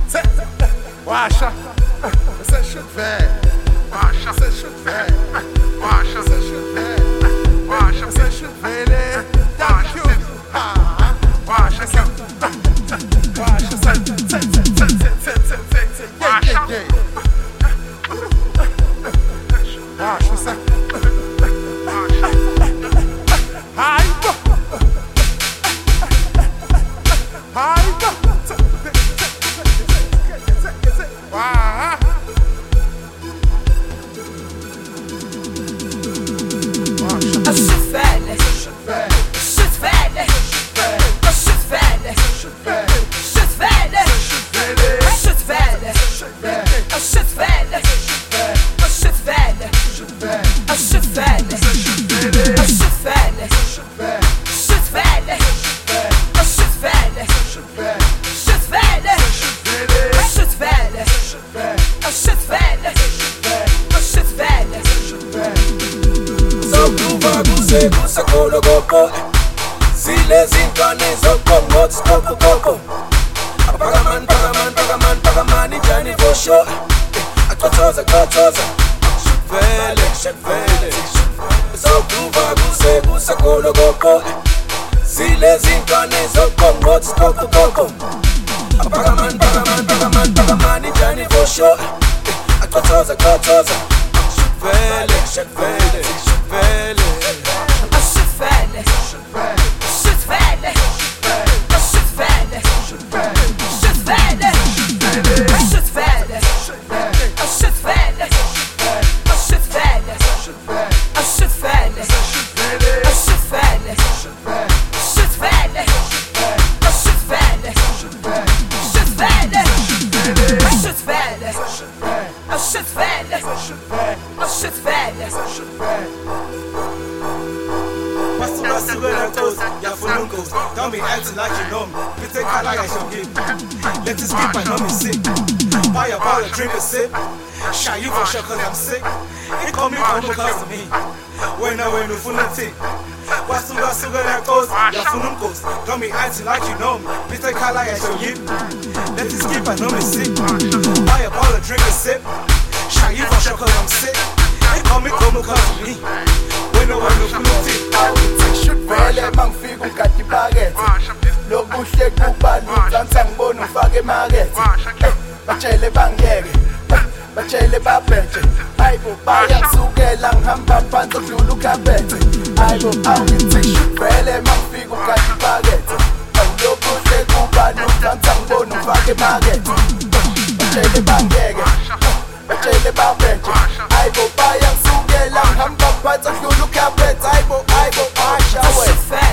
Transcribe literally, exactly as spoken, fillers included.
Washa, você chuvé. Washa, você chuvé. Washa, você chuvé. Washa, você chuvé, né? Thank you. Washa, você Washa, você Washa, Washa, você Ai, ai, Sakolo Goko, Siles in Ganes of Comots, Coco Coco. A Pagaman, Pagaman, Pagaman, Pagaman, in Johnny for sure. A Totoza, Totoza, Shuvele, Shuvele. So Kuva Guse, Sakolo Goko, Siles in Ganes of Comots, Coco Coco. A Pagaman, Pagaman, Pagaman, Pagaman, in Johnny for sure. A Totoza, Totoza, Shuvele, Shuvele, Shuvele. Don't be acting like you know me. You take how like I should give. Let this skip, I know me sick. Buy a bottle, drink a sip. Shy you for sure cause I'm sick. It call me come because of me. When I went to Funati. What's the last sugar that goes? Your funum goes. Don't be acting like you know me. You take how like I should give. Let this skip, I know me sick. Buy a bottle, drink a sip. Shy you for sure cause I'm sick. It call me come because of me. When I went to Funati. Vele mangifika ungadi packet lokuhle kubaluka ngibona ufake market batshele bangeke batshele babheje ayibo bayasukela ngihamba phansi udlula ukhabethe ayibo awuthi vele mangifika ungadi packet lokuhle kubaluka ngibona ufake market batshele bangeke batshele babheje ayibo bayasukela ngihamba phansi udlula ukhabethe ayibo ayibo asha we